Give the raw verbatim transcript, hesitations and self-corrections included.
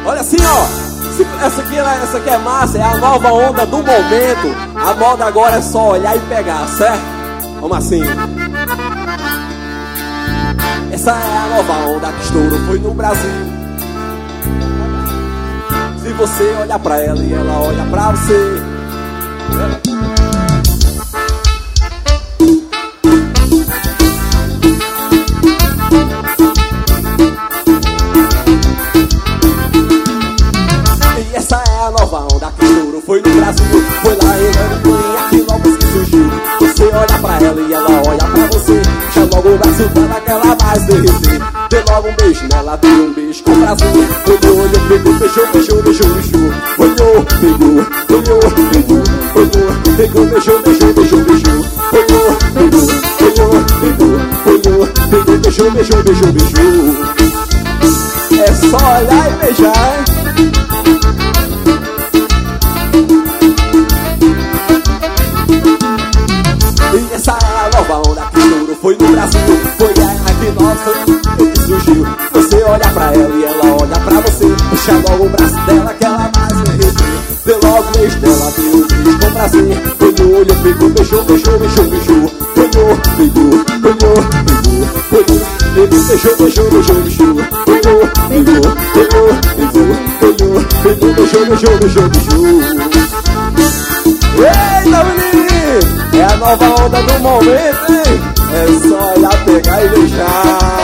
Olha assim, ó. Essa aqui, essa aqui é massa, é a nova onda do momento. A moda agora é só olhar e pegar, certo? Como assim? Essa é a nova onda que estourou, foi no Brasil. Se você olhar pra ela e ela olha pra você. E essa é a nova onda que estourou, foi no Brasil. Foi lá em Ananinha, aqui logo que surgiu. Você olha pra ela e ela olha pra você. Já logo o braço dela que ela vai se derreter. Dê logo um beijo nela, dê um beijo com prazer. Olhou, olhou, pegou, beijou, beijou, beijou, beijou. Olhou, pegou, olhou, pegou, olhou, pegou, beijou, beijou, beijou, beijou. Olhou, pegou, olhou, pegou, olhou, pegou, beijou, beijou, beijou, beijou. É só olhar e beijar, hein? E essa é a nova onda que estourou, foi no Brasil. Foi a que nossa que surgiu. Você olha pra ela e ela olha pra você. Puxa logo o braço dela que ela vai se derreter. Dê logo o beijo dela, dê um beijo com prazer. Olhou, olhou, pegou, beijou, beijou, beijou, beijou. Olhou, pegou, olhou, pegou, olhou, pegou, beijou, beijou, beijou, beijou. Olhou, pegou, olhou, pegou, olhou, pegou, beijou, beijou, beijou, beijou. Eita, menino! É a nova onda do momento, hein? É só olhar, pegar e beijar.